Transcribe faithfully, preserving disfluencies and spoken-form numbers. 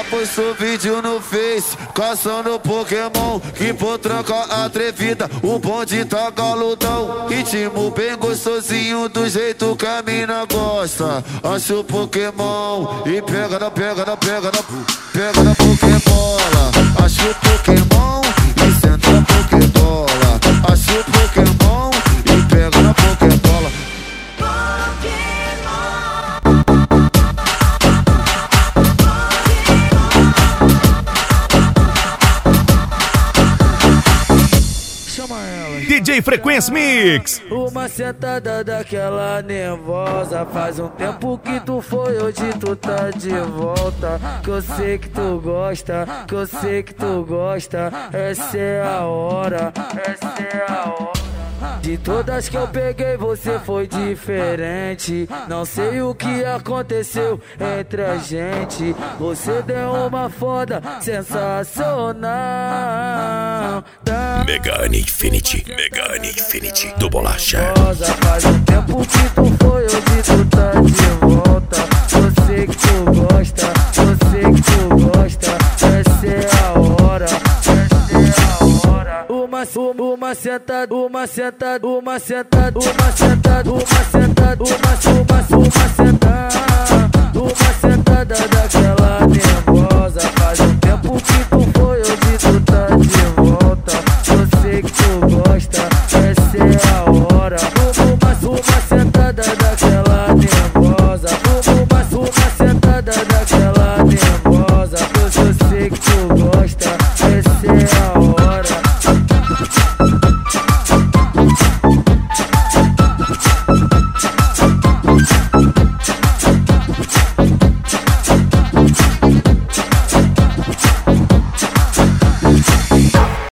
postou vídeo no Face, caçando Pokémon, que por tranca atrevida, o bonde tá galudão. Ritmo bem gostosinho, do jeito que a mina gosta. Acha o Pokémon e pega na, pega na, pega na, pega na Pokébola. Acha o Pokémon e senta na Pokébola. Acha o Pokémon e pega na Pokébola. D J Frequência Mix. Uma sentada daquela nervosa. Faz um tempo que tu foi, hoje tu tá de volta. Que eu sei que tu gosta, que eu sei que tu gosta. Essa é a hora, essa é a hora. De todas que eu peguei, você foi diferente. Não sei o que aconteceu entre a gente. Você deu uma foda sensacional. Megane Infinity, Megane Infinity do Bolacha. Faz um tempo que tu foi, hoje tu tá de volta. Eu sei que tu gosta, eu sei que tu gosta. Essa é a hora, essa é a hora. Uma, uma sentada, uma sentada, uma sentada, uma sentada, uma sentada, uma, uma, uma sentada, uma sentada daquela.